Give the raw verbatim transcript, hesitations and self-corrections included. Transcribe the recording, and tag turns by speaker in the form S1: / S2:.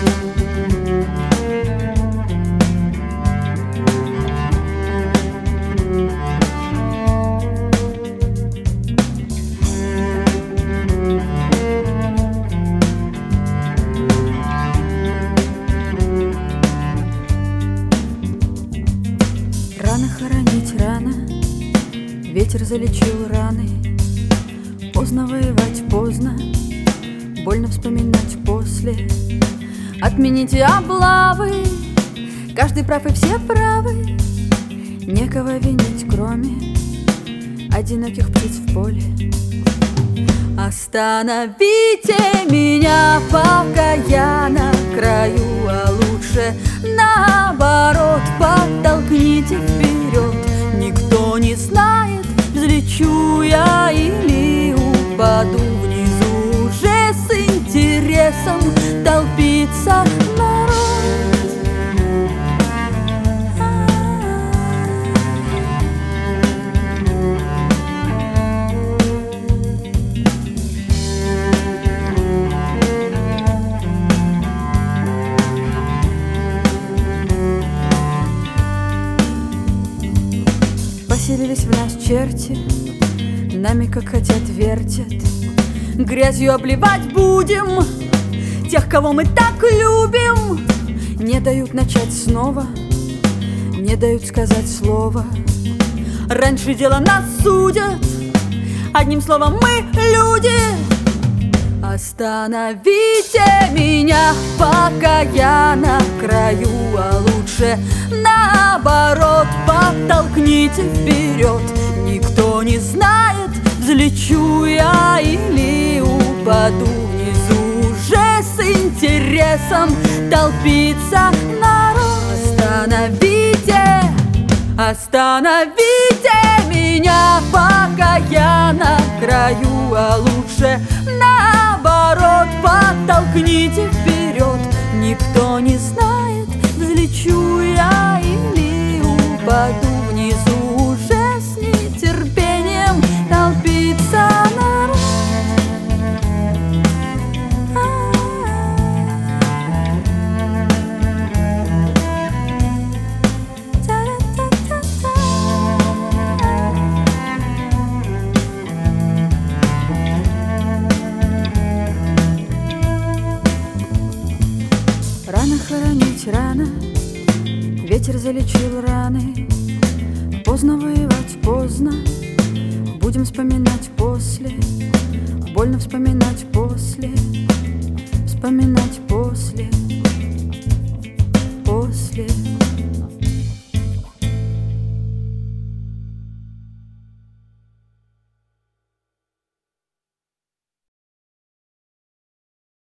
S1: Рано хоронить, рано, ветер залечил раны. Поздно воевать, поздно, больно вспоминать после. Отмените облавы, каждый прав и все правы. Некого винить, кроме одиноких птиц в поле. Остановите меня, пока я на краю, а лучше наоборот, подтолкните вперед. Никто не знает, взлечу я или упаду. Внизу уже с интересом толпится народ. Поселились в нас черти, нами как хотят вертят. Грязью обливать будем тех, кого мы так любим. Не дают начать снова, не дают сказать слово. Раньше дело нас судят, одним словом мы люди. Остановите меня, пока я на краю, а лучше наоборот, подтолкните вперед. Никто не знает, взлечу я или упаду. Внизу уже с интересом толпится народ. Остановите, остановите меня, пока я на краю, а лучше наоборот, подтолкните вперед. Никто не знает, взлечу я или упаду. Внизу уже с нетерпением толпится народ. Рано хоронить, рано, ветер залечил раны. Поздно воевать, поздно, будем вспоминать после. Больно вспоминать после, вспоминать после.